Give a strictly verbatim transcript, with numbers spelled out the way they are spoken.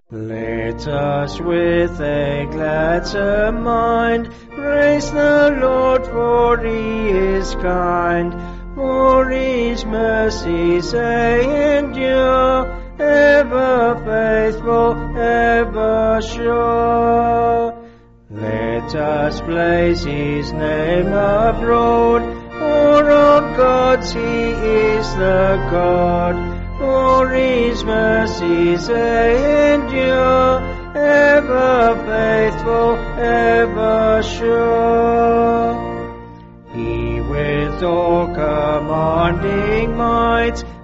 Let us with a gladder mind praise the Lord, for He is kind, for His mercies they endure, ever faithful, ever sure. Let us praise His name abroad, for of gods He is the God. For His mercies they endure, ever faithful, ever sure. He with all commanding might